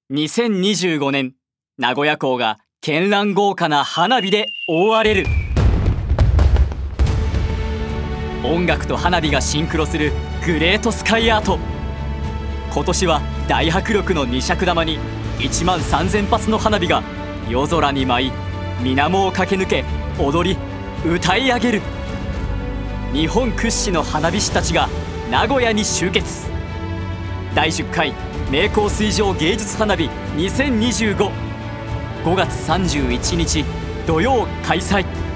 2025年、名古屋港が絢爛豪華な花火で覆われる。音楽と花火がシンクロするグレートスカイアート。今年は大迫力の二尺玉に1万3000発の花火が夜空に舞い、水面を駆け抜け踊り歌い上げる。日本屈指の花火師たちが名古屋に集結。第10回名港水上芸術花火2025、5月31日土曜開催。